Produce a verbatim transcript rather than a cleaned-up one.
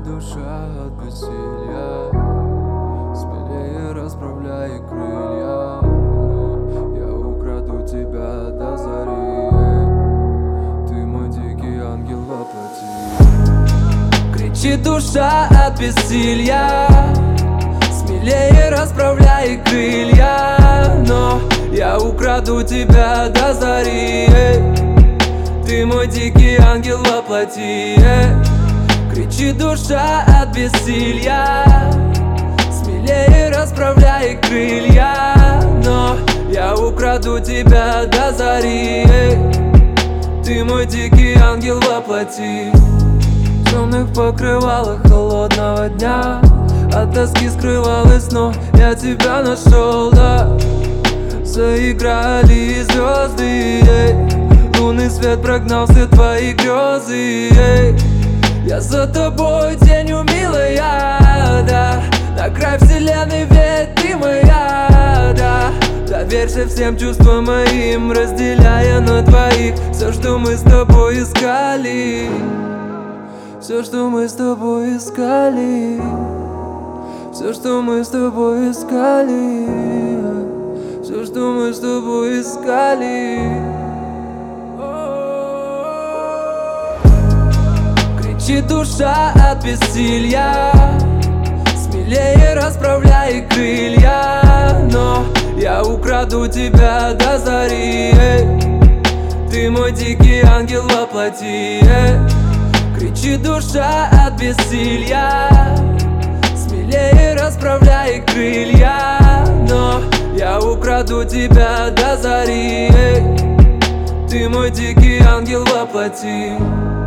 душа от бессилия, смелее расправляй крылья, но я украду тебя до зари. Ты мой дикий ангел во плоти. Кричит душа от бессилия, смелее расправляй крылья, но я украду тебя до зари. Ты мой дикий ангел во плоти. Кричит душа от бессилия, смелее расправляй крылья, но я украду тебя до зари. Ты мой дикий ангел во плоти. В темных покрывалах холодного дня от тоски скрывалась, но я тебя нашел, да. Заиграли звезды, эй. Лунный свет прогнал все твои грезы, эй. Я за тобой, тенью милая, да. На край вселенной, ведь ты моя, да. Доверься всем чувствам моим, разделяя на двоих все, что мы с тобой искали. Все, что мы с тобой искали. Все, что мы с тобой искали. Все, что мы с тобой искали. Кричит душа от бессилия, смелее расправляй крылья, но я украду тебя до зари. Ты мой дикий ангел во плоти. Кричит душа от бессилия, смелее расправляй крылья, но я украду тебя до зари. Ты мой дикий ангел во плоти.